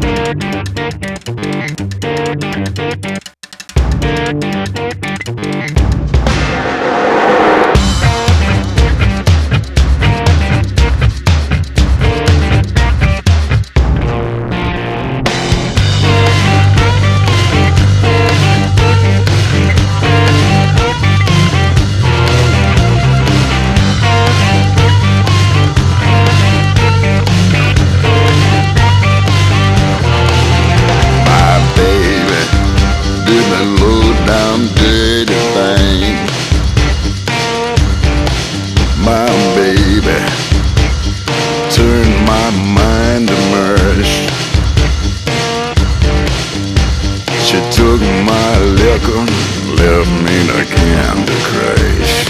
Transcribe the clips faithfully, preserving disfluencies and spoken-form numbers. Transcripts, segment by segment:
Left me in a Candy Crush.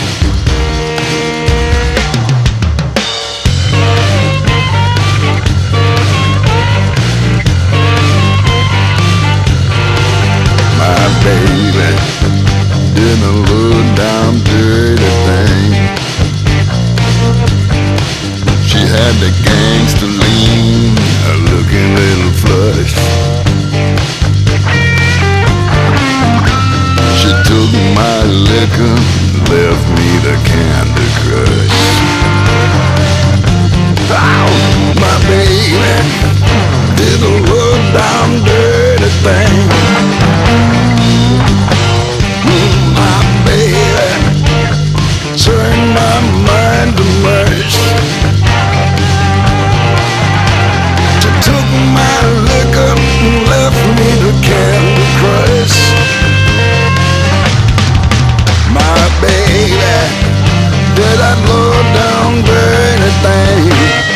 My baby did a low down dirty thing. She had the gangster lean, a looking little flush. She took my liquor, left me the Candy Crush. Oh, my baby did a low down dirty thing. My baby turned my mind to mush. She took my liquor and left me the Candy Crush. My baby did that low down dirty thing.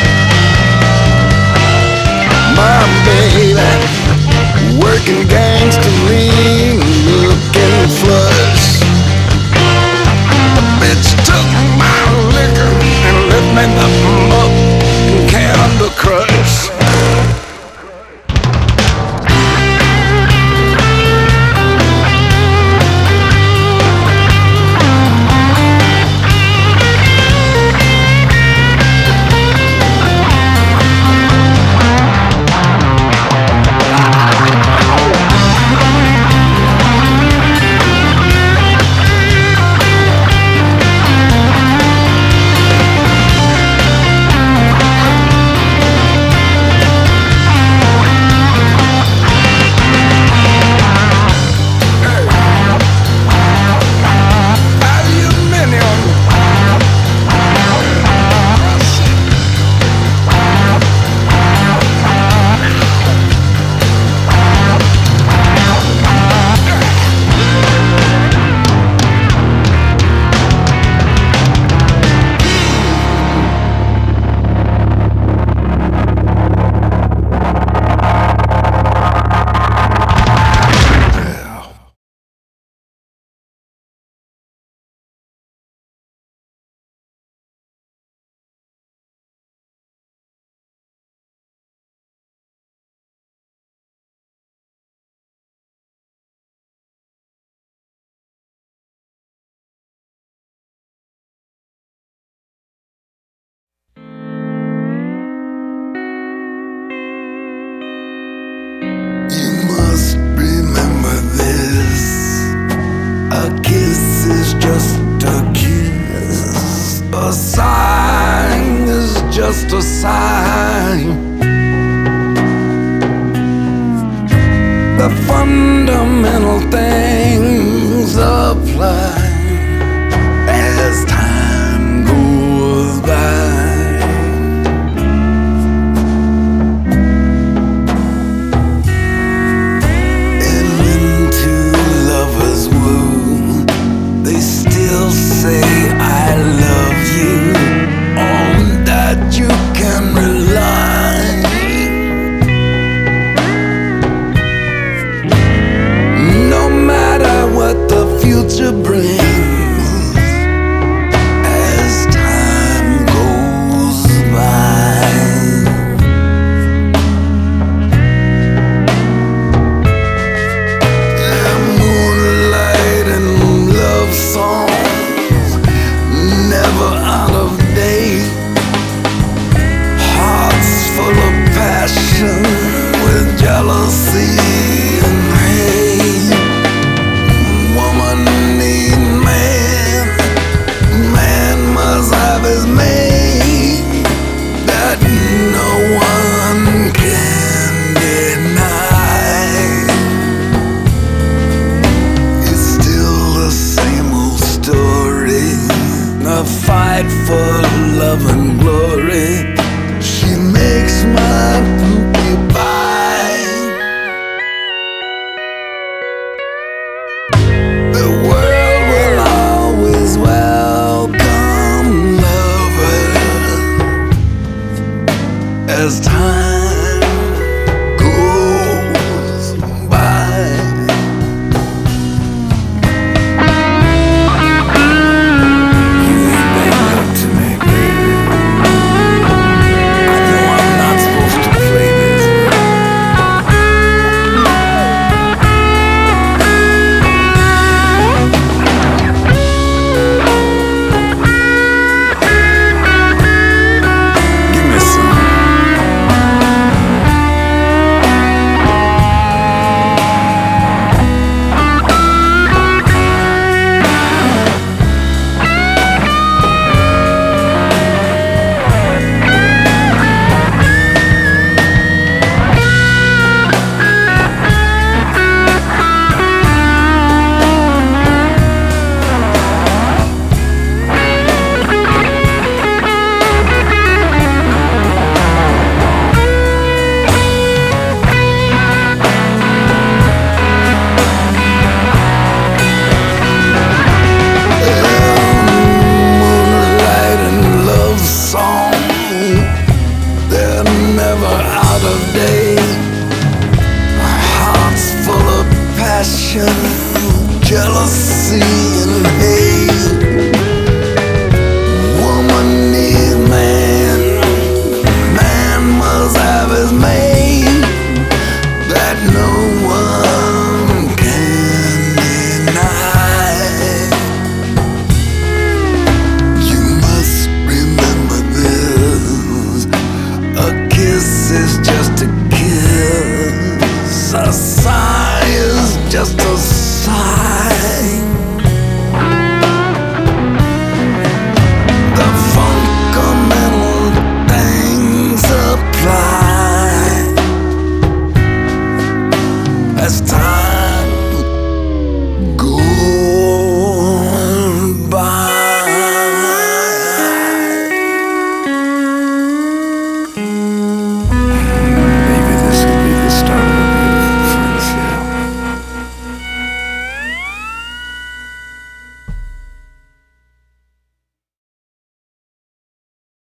My baby working gangster lean, looking flush. The bitch took my liquor and left me nothing but Candy Crush. A sign is just a sign. The fundamental things apply as time goes by. And into lovers' woo, they still say I love you, on that you can rely. No matter what the future brings, jealousy and hate. Woman need man, man must have his mate, that no one can deny. It's still the same old story, a fight for love and glory. She makes my poopy pie. The world will always welcome lovers as time goes by. You ain't been up to me, baby. I know I'm not supposed to play this, give me some. Moonlight and love song, they're never out of date. My heart's full of passion, jealousy and hate. Woman needs man, man must have his mate, that no one can deny. You must remember this, a kiss is just a kiss, a sigh is just a